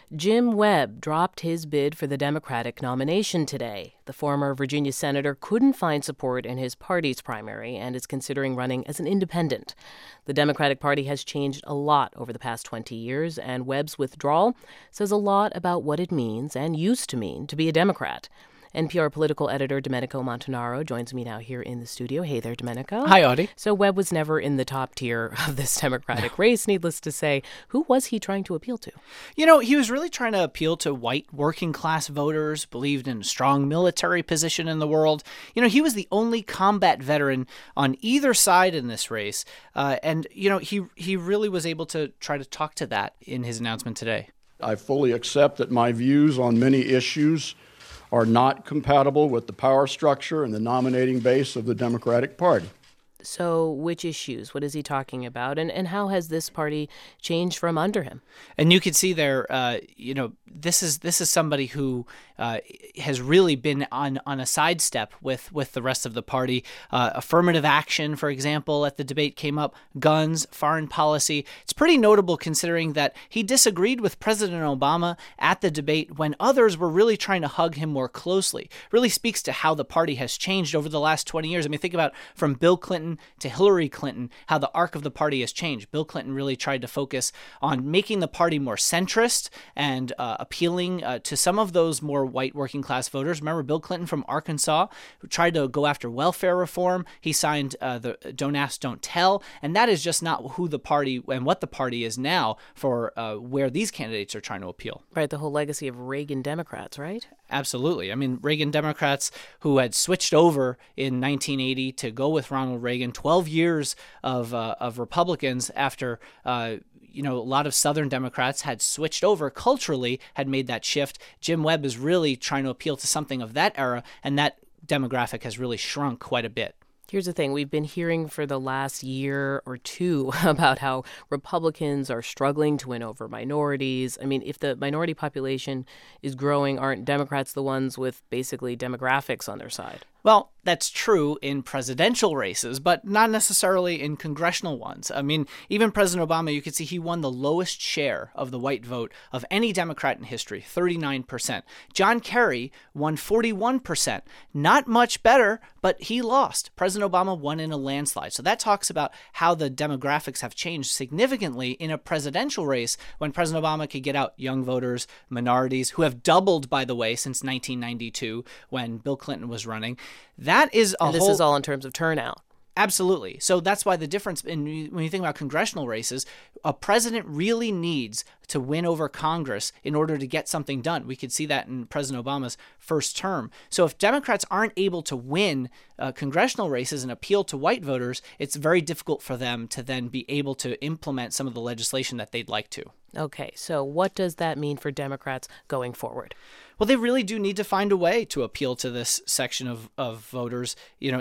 Jim Webb dropped his bid for the Democratic nomination today. The former Virginia senator couldn't find support in his party's primary and is considering running as an independent. The Democratic Party has changed a lot over the past 20 years, and Webb's withdrawal says a lot about what it means and used to mean to be a Democrat. NPR political editor Domenico Montanaro joins me now here in the studio. Hey there, Domenico. Hi, Audie. So Webb was never in the top tier of this Democratic race, needless to say. Who was he trying to appeal to? He was really trying to appeal to white working-class voters, believed in a strong military position in the world. He was the only combat veteran on either side in this race. He really was able to try to talk to that in his announcement today. I fully accept that my views on many issues are not compatible with the power structure and the nominating base of the Democratic Party. So which issues? What is he talking about? And how has this party changed from under him? And you can see there, this is somebody who has really been on a sidestep with the rest of the party. Affirmative action, for example, at the debate came up. Guns, foreign policy. It's pretty notable considering that he disagreed with President Obama at the debate when others were really trying to hug him more closely. Really speaks to how the party has changed over the last 20 years. I mean, think about from Bill Clinton to Hillary Clinton, how the arc of the party has changed. Bill Clinton really tried to focus on making the party more centrist and appealing to some of those more white working class voters. Remember Bill Clinton from Arkansas, who tried to go after welfare reform. He signed the Don't Ask, Don't Tell, and that is just not who the party and what the party is now for where these candidates are trying to appeal. Right, the whole legacy of Reagan Democrats, right? Absolutely. I mean, Reagan Democrats who had switched over in 1980 to go with Ronald Reagan, 12 years of Republicans after a lot of Southern Democrats had switched over culturally, had made that shift. Jim Webb is really trying to appeal to something of that era, and that demographic has really shrunk quite a bit. Here's the thing. We've been hearing for the last year or two about how Republicans are struggling to win over minorities. I mean, if the minority population is growing, aren't Democrats the ones with basically demographics on their side? Well, that's true in presidential races, but not necessarily in congressional ones. I mean, even President Obama, you could see he won the lowest share of the white vote of any Democrat in history, 39%. John Kerry won 41%. Not much better, but he lost. President Obama won in a landslide. So that talks about how the demographics have changed significantly in a presidential race when President Obama could get out young voters, minorities, who have doubled, by the way, since 1992 when Bill Clinton was running. That is and this is all in terms of turnout. Absolutely. So that's why the difference when you think about congressional races, a president really needs to win over Congress in order to get something done. We could see that in President Obama's first term. So if Democrats aren't able to win congressional races and appeal to white voters, it's very difficult for them to then be able to implement some of the legislation that they'd like to. Okay, so what does that mean for Democrats going forward? Well, they really do need to find a way to appeal to this section of voters,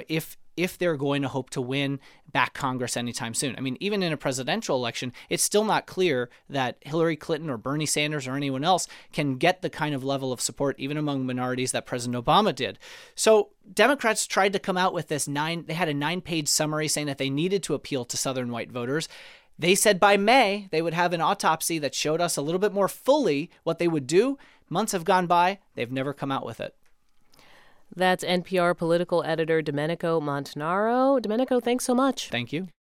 if they're going to hope to win back Congress anytime soon. I mean, even in a presidential election, it's still not clear that Hillary Clinton or Bernie Sanders or anyone else can get the kind of level of support, even among minorities, that President Obama did. So Democrats tried to come out with they had a 9-page summary saying that they needed to appeal to Southern white voters. They said by May they would have an autopsy that showed us a little bit more fully what they would do. Months have gone by. They've never come out with it. That's NPR political editor Domenico Montanaro. Domenico, thanks so much. Thank you.